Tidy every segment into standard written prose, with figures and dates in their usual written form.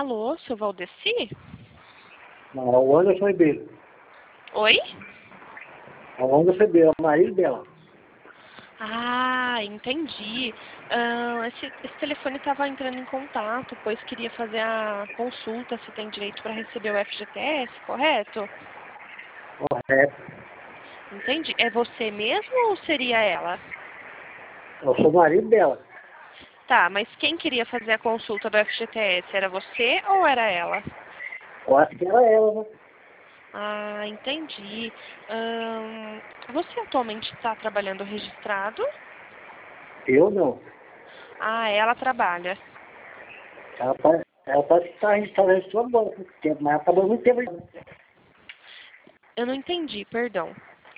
Alô, seu Valdeci? Não, é o Anderson Ribeiro. Oi? É o Anderson Ribeiro, é o marido dela. Ah, entendi. Esse telefone estava entrando em contato, pois queria fazer a consulta se tem direito para receber o FGTS, correto? Correto. Entendi. É você mesmo ou seria ela? Eu sou o marido dela. Tá, mas quem queria fazer a consulta do FGTS? Era você ou era ela? Eu acho que era ela, né? Ah, entendi. Você atualmente está trabalhando registrado? Eu não. Ah, ela trabalha. Ela parece que está registrada há muito tempo, mas ela trabalhou muito tempo. Eu não entendi, perdão.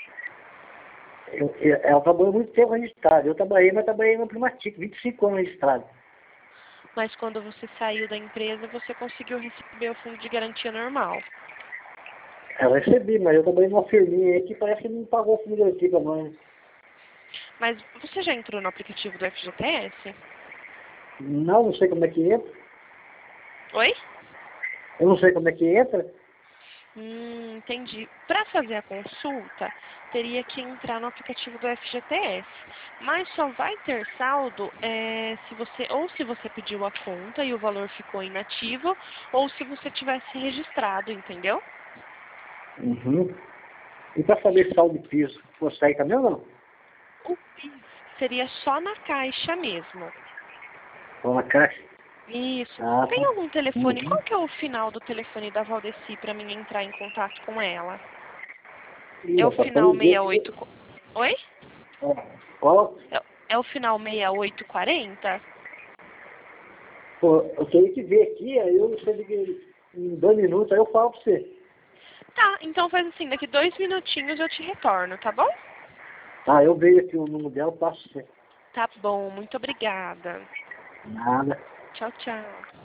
Ela trabalhou muito tempo registrada. Eu trabalhei, mas trabalhei no Primatic, 25 anos registrado. Mas quando você saiu da empresa, você conseguiu receber o fundo de garantia normal. Eu recebi, mas eu trabalhei numa firminha aí que parece que não pagou o fundo de garantia pra nós. Mas você já entrou no aplicativo do FGTS? Não sei como é que entra. Oi? Eu não sei como é que entra. Entendi. Para fazer a consulta, teria que entrar no aplicativo do FGTS. Mas só vai ter saldo se você pediu a conta e o valor ficou inativo, ou se você tivesse registrado, entendeu? Uhum. E para saber saldo de piso, consegue também ou não? O PIS seria só na caixa mesmo. Ou na caixa? Isso. Ah, Tem tá. algum telefone? Uhum. Qual que é o final do telefone da Valdeci para mim entrar em contato com ela? Ih, É o rapaz, pra final me ver 68... aqui. Oi? Ó, ó, É o final 6840? pô, eu tenho que ver aqui, aí eu sei que em 2 minutos, aí eu falo pra você. Tá, então faz assim, daqui 2 minutinhos eu te retorno, tá bom? Ah, eu vejo aqui o número dela, eu passo pra você. Tá bom, muito obrigada. Nada. Tchau, tchau.